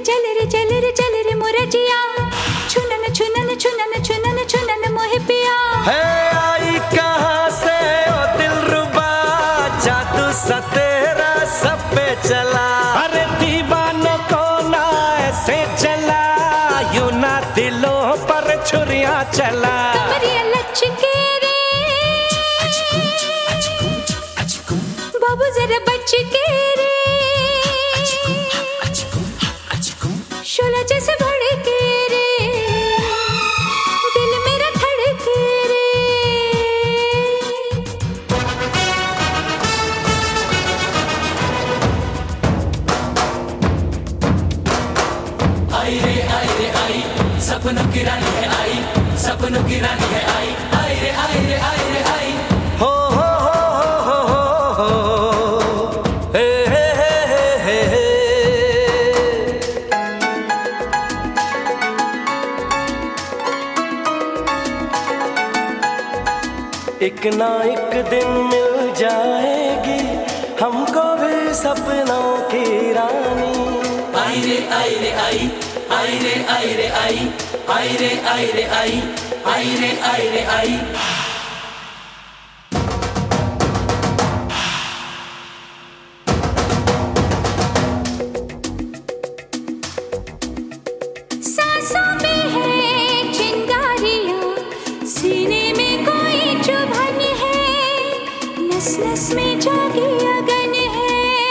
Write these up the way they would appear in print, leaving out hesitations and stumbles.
चल रे चल रे मोरा जिया, छुनन छुनन छुनन छुनन छुनन मोहे पिया। है आई कहाँ से ओ दिलरुबा, जादू सा तेरा सब पे चला। अरे दीवानों को ना ऐसे चला, यूं ना दिलों पर छुरियां चला। कमरिया लचके रे बाबू जरा बच के रे, शोला जैसे भड़के रे, दिल मेरा धड़के रे। आई रे आई, सपनों की रानी है आई, सपनों की रानी है आई, आई रे आई रे आई रे आई। हो हे हे हे हे हे। एक ना एक दिन मिल जाएगी हमको भी सपनों की रानी। आई रे आई रे आई, आई रे आई रे आई, आई रे आई रे आई, आई रे आई रे आई। सांसों में है चिंगारियां, सीने में कोई चुभन है, नस नस में जागी अगन है।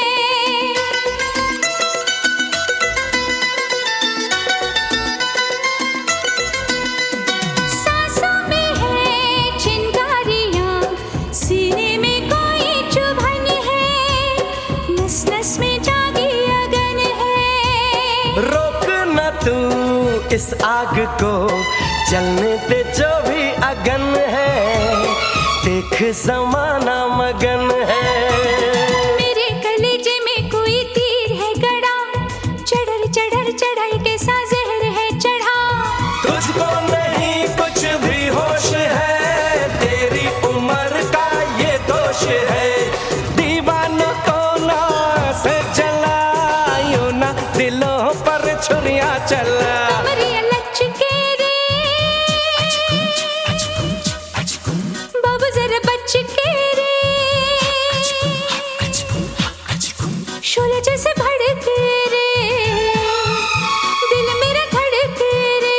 सांसों में है चिंगारियां, सीने में कोई चुभन है, नस नस में जागी अगन है। रोक न तू इस आग को, जलने दे जो भी अगन है, देख जमाना मगन है। मेरे कलेजे में कोई तीर है गड़ा, चढ़र चढ़र चढ़ाई के सा जहर है चढ़ा। तुझको नहीं कुछ भी होश है, तेरी उम्र का ये दोष है। दीवानों को ना से जला, यूं ना दिलों पर छुरियां चला। कमरिया लचके रे बाबू जरा बच के रे, शोला जैसे भड़के रे, दिल मेरा धड़के रे।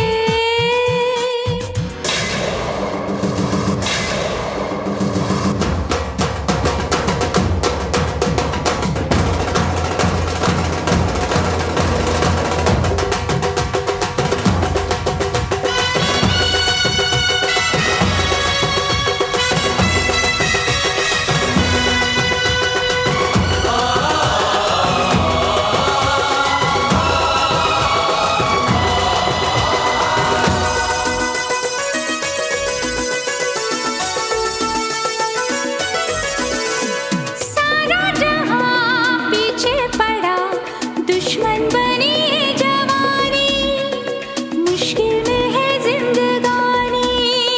सारा जहां पीछे पड़ा, दुश्मन बनी है जवानी, मुश्किल में है जिंदगानी।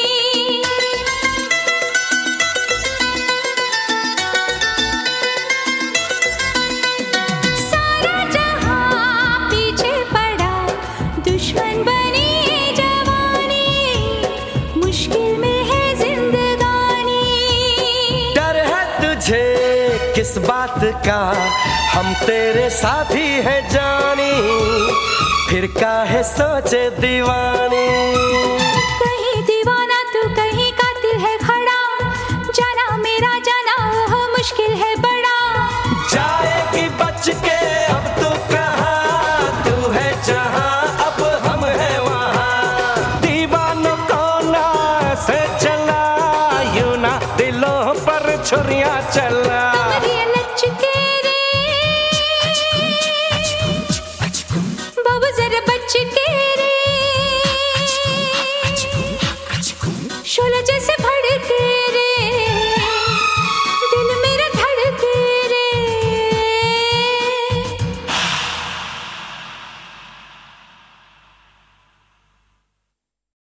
सारा जहां पीछे पड़ा, दुश्मन बनी है जवानी, मुश्किल में है जिंदगानी। डर है तुझे किस बात का, हम तेरे साथी हैं जानी, फिर काहे सोचे दीवानी। कहीं दीवाना तू कहीं कातिल है खड़ा, जाना मेरा जाना वो मुश्किल है